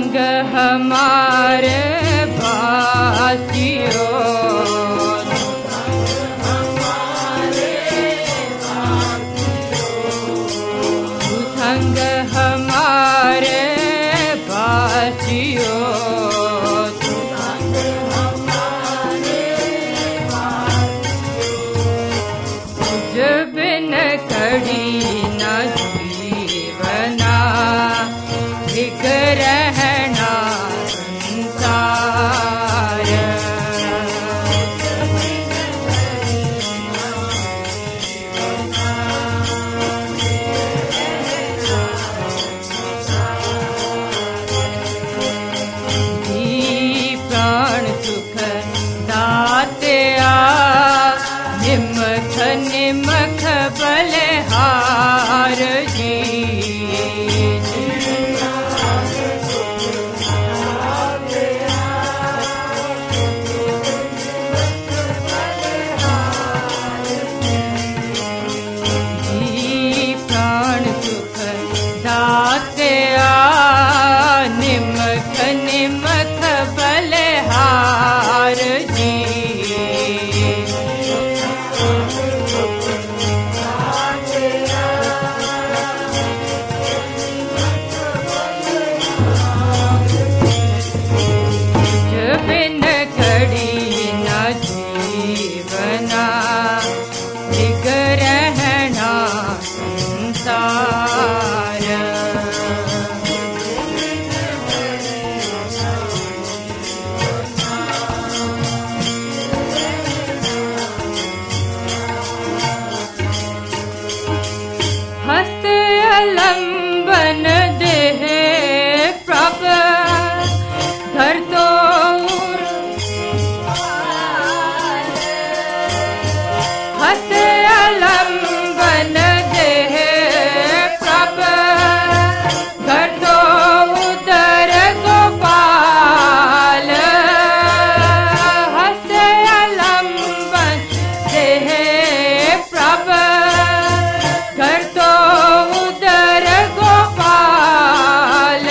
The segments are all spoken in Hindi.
संग हमारे भासियो, संग हमारे भासियो, तुझ बिन कड़ी न जीवना, एक रहना संसार। जी प्राण सुख दाते निमख निमख बलहार जी, दाते निमख निमख बलहार जी, तुझ बिन घड़ी न जीवना, एक रहना संसार। हस्त अलंबन देह प्रभ धर तो हस्त अलंबन देह प्रभ धर तो उदर गोपाल, हस्त अलंबन देह प्रभ घर तो उदर गोपाल,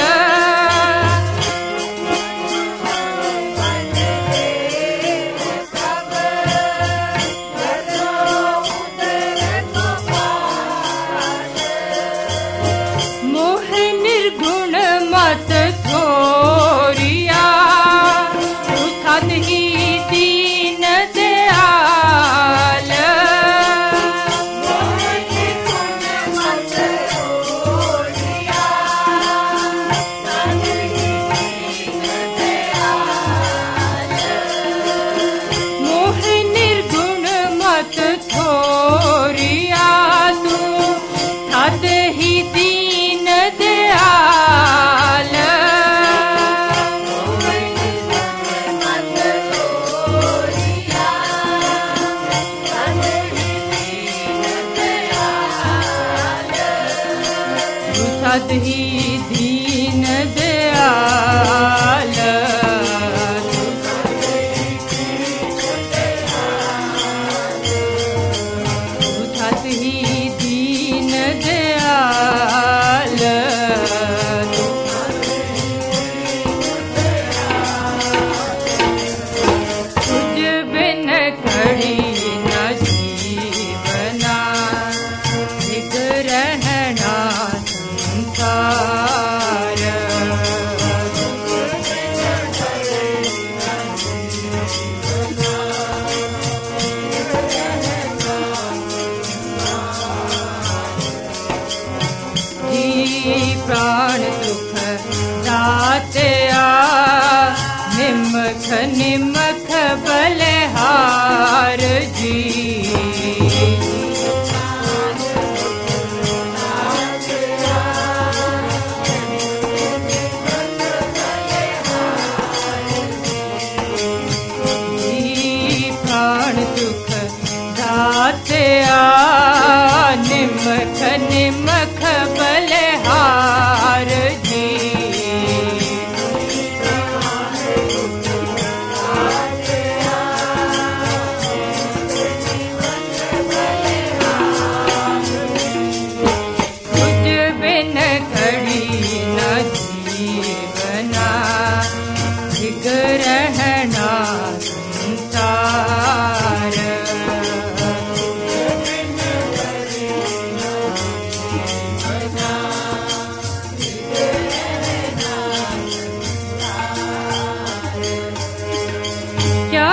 मोह निर्गुण मत छोरिया, उठत ही दीन दयाल, मोह निर्गुण मत छोरिया, तू ठात ही दीन दयाल, तू ठात ही दीन दयाल, उठत ही दीन दयाल, तुझ बिन घड़ी न जीवना, एक रहना संसार।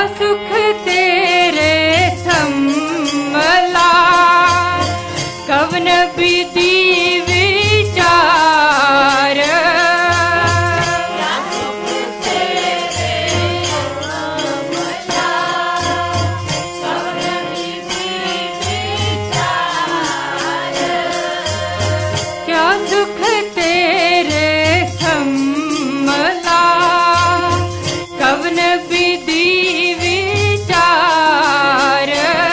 सुख तेरे सम्मला कवन विधि विचार। क्या सुख तेरे सम्मला कवन विधि विचार। क्या सुख तेरे सम्मला कवन विधि विचार।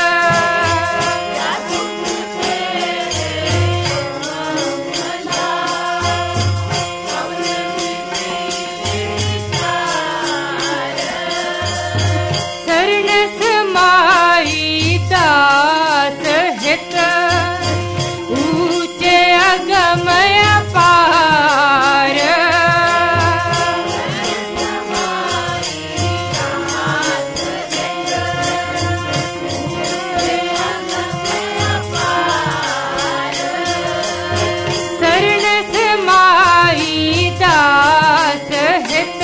शरण समाई दास हित ऊंचे अगमय पार। शरण समाई दास हित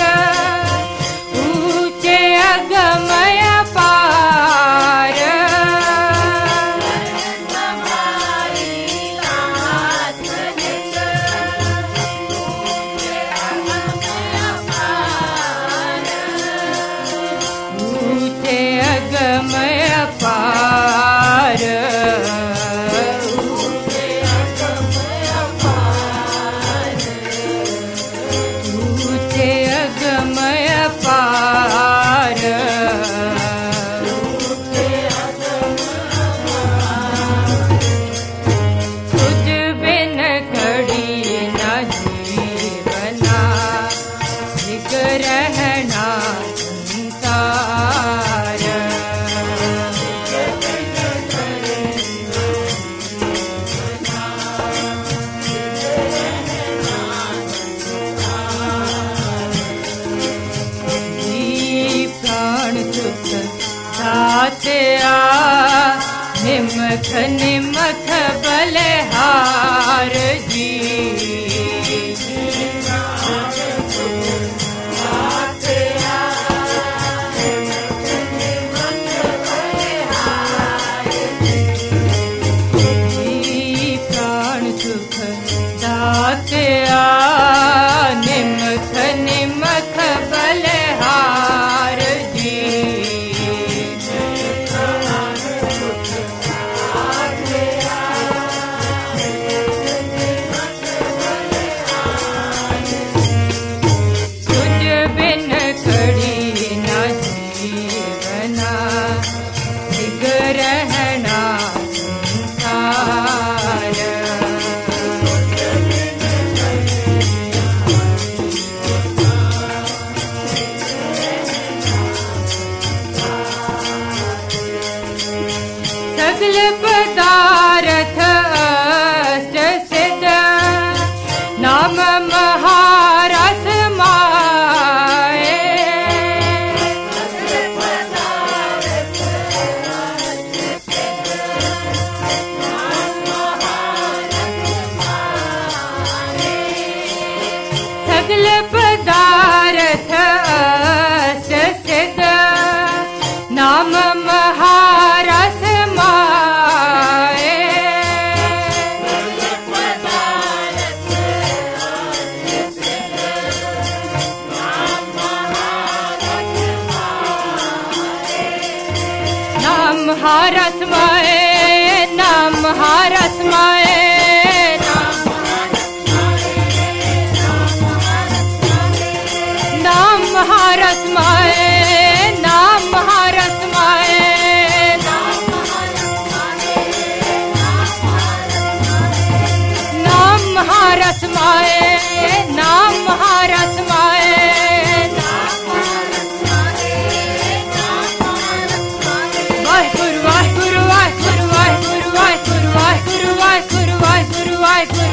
ऊंचे अगमय पार। ऊंचे अगमय पार। ऊंचे अगमय पार। तुझ बिन घड़ी न जीवना धिक रहना संसार। जी प्राण सुख दात्या निमख निमख बलहार जी। जी प्राण सुख दात्या निमख निमख बलहार जी। तुझ बिन खड़ी न जीवना धिक रहना संसार। सगल पदार्थ अष्ट सिद्ध नाम महारस माए। सगल पदार्थ अष्ट सिद्ध नाम महारस माए। नाम हारस माए। नाम हारस माए। नाम हारस माए। नाम हारस माए। नाम हारस माए। नाम हारस माए। वाहिगुरु वाहिगुरु वाहिगुरु वाहिगुरु वाहिगुरु वाहिगुरु वाहिगुरु वाहिगुरु वाहिगुरु।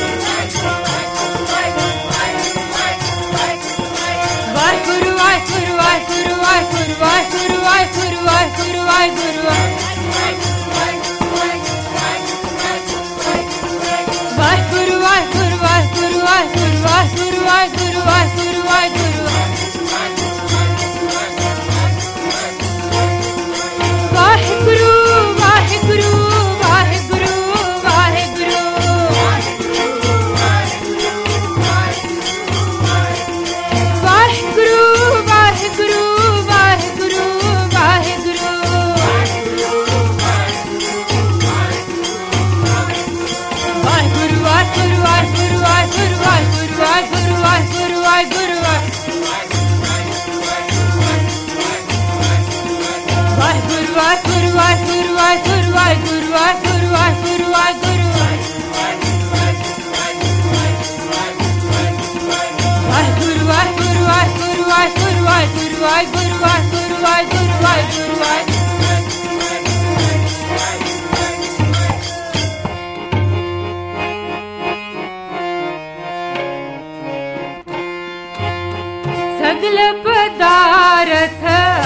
वाहिगुरु वाहिगुरु वाहिगुरु वाहिगुरु वाहिगुरु वाहिगुरु वाहिगुरु वाहिगुरु। वाहिगुरु वाहिगुरु वाहिगुरु वाहिगुरु वाहिगुरु वाहिगुरु वाहिगुरु वाहिगुरु। सगल पदार्थ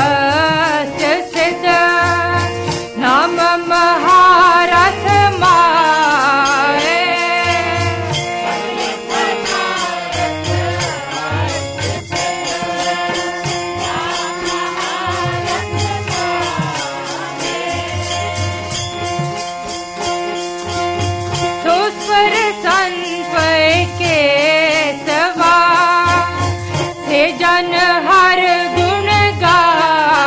सिद्ध नाम महारथ माए। सो स्वर संपय के सवा से जन हर गुण गा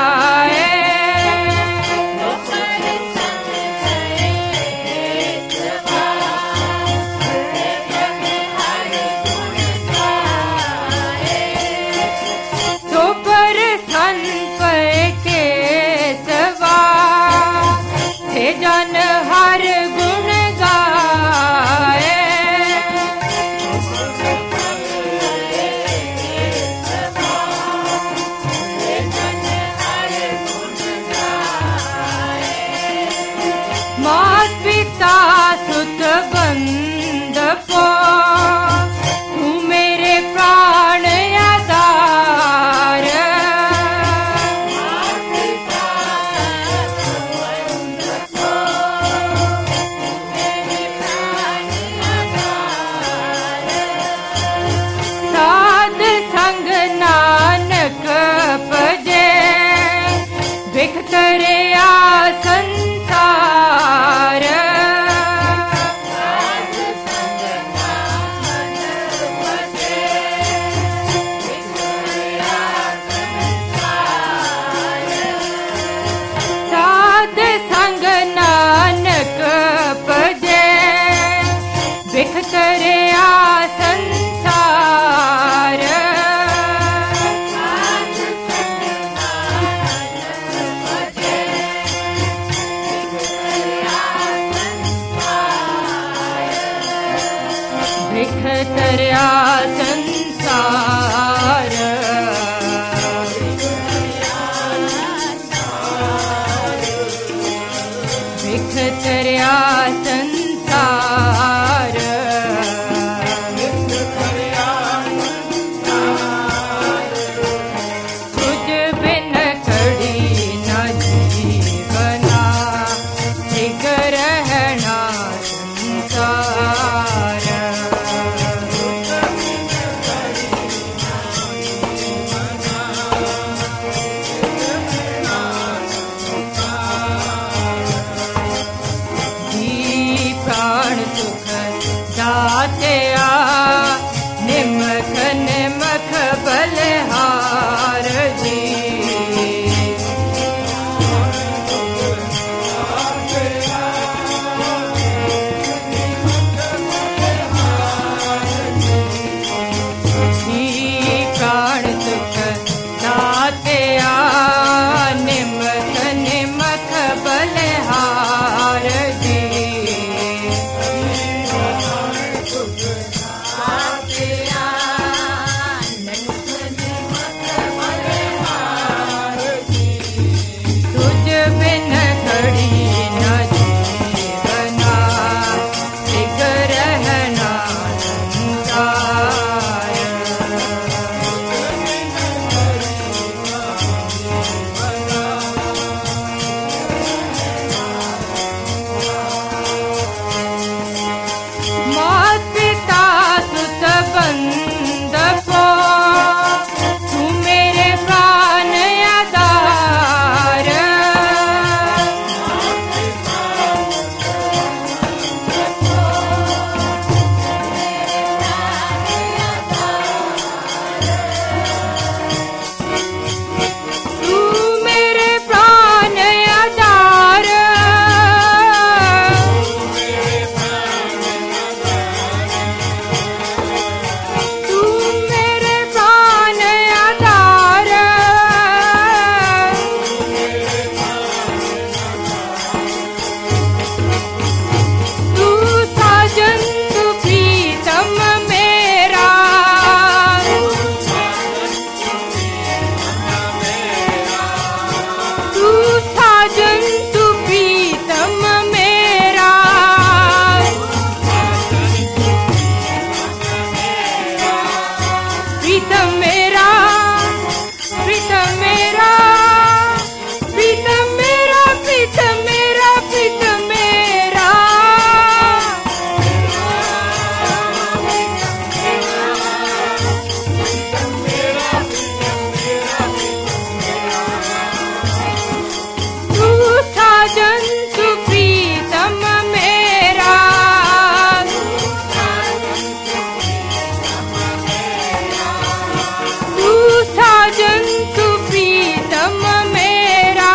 साजन तू प्रीतम मेरा,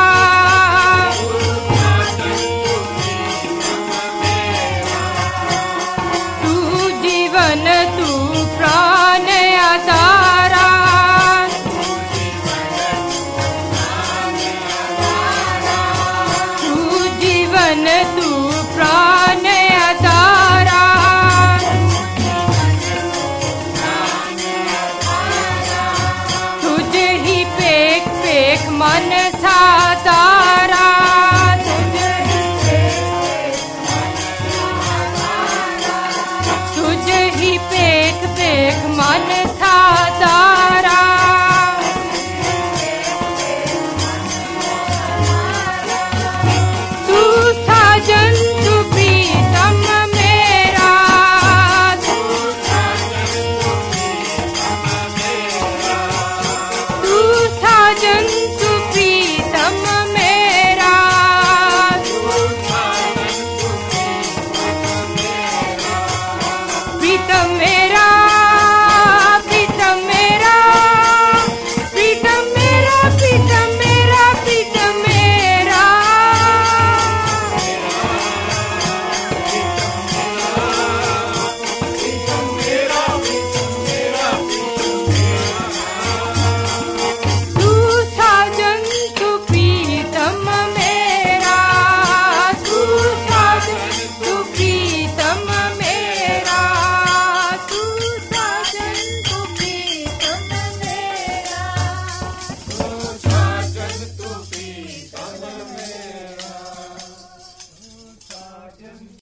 तू जीवन तू प्राण आधारा, तू जीवन तू प्राण आधारा, तुझ ही पेख पेख मन साता,